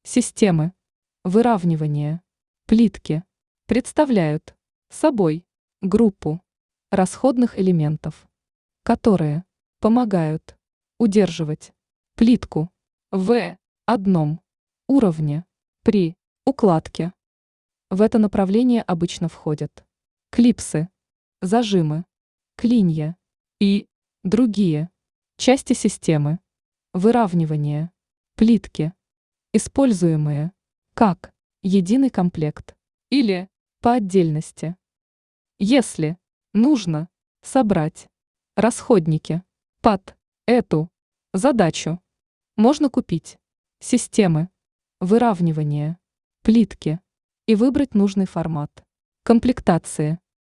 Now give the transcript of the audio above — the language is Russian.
Системы выравнивания плитки представляют собой группу расходных элементов, которые помогают удерживать плитку в одном уровне при укладке. В это направление обычно входят клипсы, зажимы, клинья и другие части системы выравнивания плитки, используемые как единый комплект или по отдельности. Если нужно собрать расходники под эту задачу, можно купить системы выравнивания плитки и выбрать нужный формат комплектации.